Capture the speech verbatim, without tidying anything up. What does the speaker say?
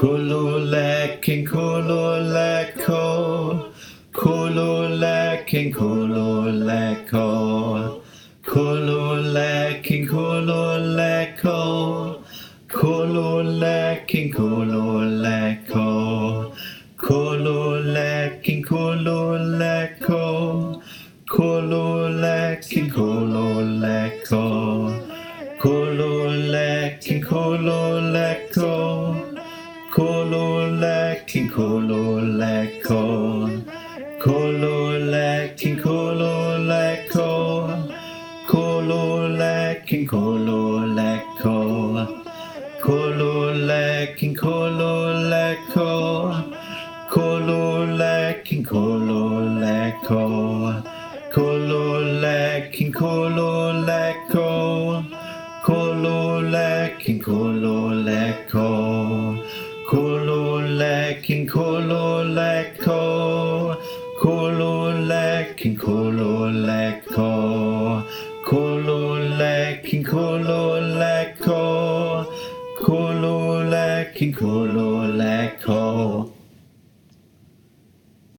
Kululek and kululeko, kululek and kululeko, kululek and kululeko, kululek and kululeko, kululek and kululeko, kululek and kululeko, kululek and kululeko. Kololek and kololeko, kololek and kololeko, kololek and kololeko, kololek and kololeko, kololek and kololeko, kololek and kololeko, kololek and kololeko. Kololek and kololeko, kololek and kololeko, kololek and kololeko, kololek and kololeko.